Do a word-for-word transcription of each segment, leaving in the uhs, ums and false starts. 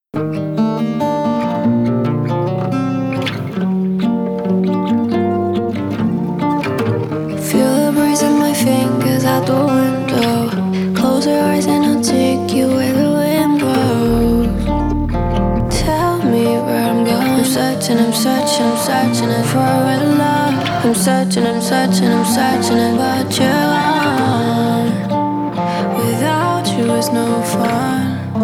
Feel the breeze in my fingers out the window. Close your eyes and I'll take you where the wind blows. Tell me where I'm going. I'm searching, I'm searching, I'm searching it for a real love. I'm searching, I'm searching, I'm searching it, but you're gone. Without you it's no fun.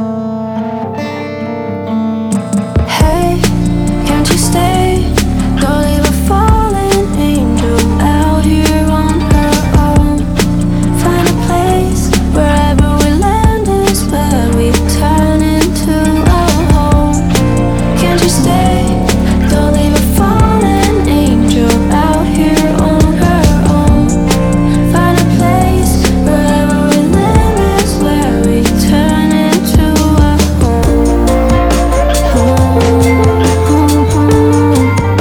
Hey, can't you stay? Don't leave a fallen angel out here on her own. Find a place, wherever we land is where we turn into a home. Can't you stay? Don't leave a fallen angel out here on her own. Find a place, wherever we land is where we turn into a home. Home, home, home.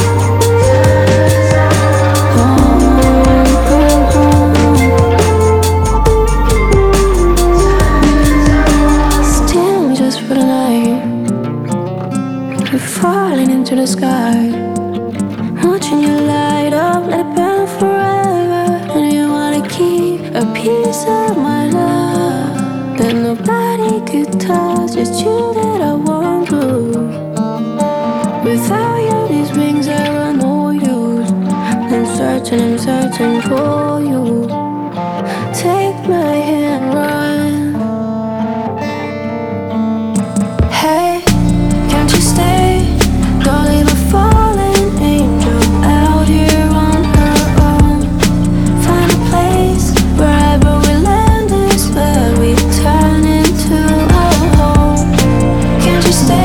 Still just for the night, we're falling into the sky, watching you light up, let it burn forever. And you wanna keep a piece of my love that nobody could touch. It's you that I want to. Without you, these wings are no use. I'm searching, I'm searching for you. Take my hand, run. Hey, can't you stay? Don't leave a fallen angel out here on her own. Find a place, wherever we land is where we turn into a home. Can't you stay?